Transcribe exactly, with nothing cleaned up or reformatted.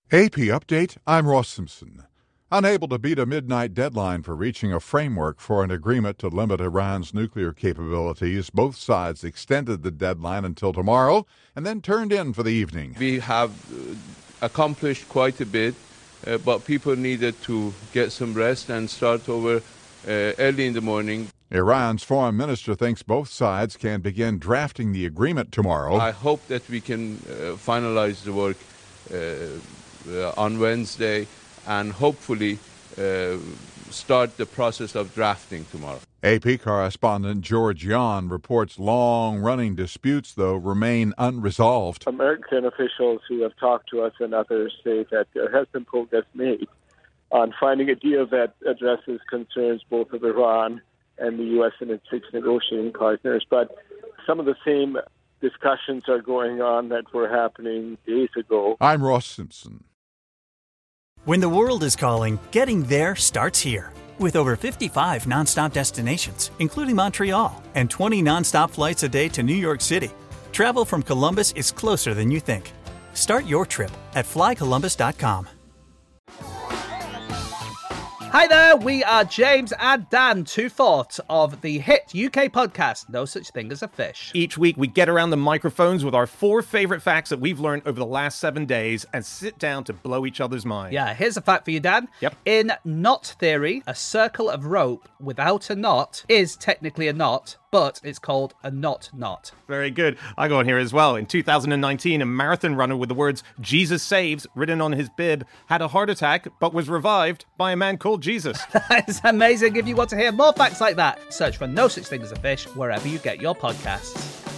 A P Update, I'm Ross Simpson. Unable to beat a midnight deadline for reaching a framework for an agreement to limit Iran's nuclear capabilities, both sides extended the deadline until tomorrow and then turned in for the evening. We have accomplished quite a bit, uh, but people needed to get some rest and start over uh, early in the morning. Iran's foreign minister thinks both sides can begin drafting the agreement tomorrow. I hope that we can uh, finalize the work uh, uh, on Wednesday and hopefully uh, start the process of drafting tomorrow. A P correspondent George Yon reports long-running disputes, though, remain unresolved. American officials who have talked to us and others say that there has been progress made on finding a deal that addresses concerns both of Iran and the U S and its six negotiating partners. But some of the same discussions are going on that were happening days ago. I'm Ross Simpson. When the world is calling, getting there starts here. With over fifty-five nonstop destinations, including Montreal, and twenty nonstop flights a day to New York City, travel from Columbus is closer than you think. Start your trip at fly columbus dot com. Hi there, we are James and Dan, two-fourths of the hit U K podcast, No Such Thing as a Fish. Each week, we get around the microphones with our four favorite facts that we've learned over the last seven days and sit down to blow each other's minds. Yeah, here's a fact for you, Dan. Yep. In knot theory, a circle of rope without a knot is technically a knot, but it's called a knot knot. Very good. I go on here as well. In two thousand nineteen, a marathon runner with the words Jesus Saves written on his bib had a heart attack but was revived by a man called Jesus. That is amazing. If you want to hear more facts like that, search for No Such Thing as a Fish wherever you get your podcasts.